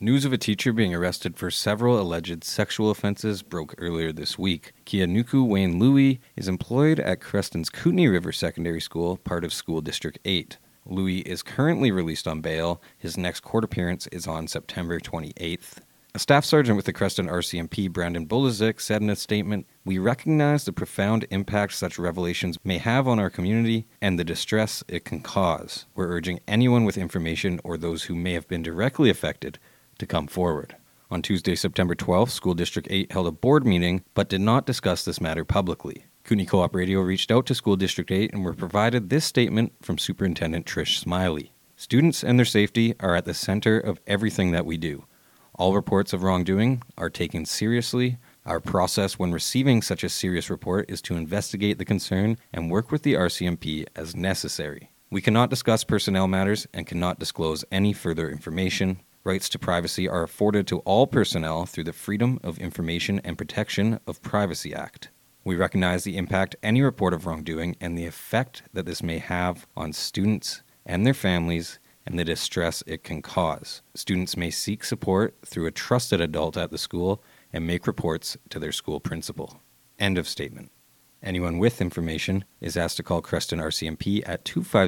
News of a teacher being arrested for several alleged sexual offenses broke earlier this week. Kianuku Wayne Louie is employed at Creston's Kootenay River Secondary School, part of School District 8. Louie is currently released on bail. His next court appearance is on September 28th. A staff sergeant with the Creston RCMP, Brandon Bulazik, said in a statement, "We recognize the profound impact such revelations may have on our community and the distress it can cause. We're urging anyone with information or those who may have been directly affected to come forward." On Tuesday, September 12th, School District 8 held a board meeting but did not discuss this matter publicly. Kootenay Co-op Radio reached out to School District 8 and were provided this statement from Superintendent Trish Smiley. "Students and their safety are at the center of everything that we do. All reports of wrongdoing are taken seriously. Our process when receiving such a serious report is to investigate the concern and work with the RCMP as necessary. We cannot discuss personnel matters and cannot disclose any further information. Rights to privacy are afforded to all personnel through the Freedom of Information and Protection of Privacy Act. We recognize the impact any report of wrongdoing and the effect that this may have on students and their families and the distress it can cause. Students may seek support through a trusted adult at the school and make reports to their school principal." End of statement. Anyone with information is asked to call Creston RCMP at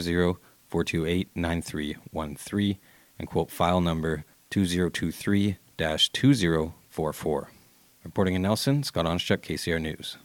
250-428-9313 and quote file number 2023-2044. Reporting in Nelson, Scott Onschuk, KCR News.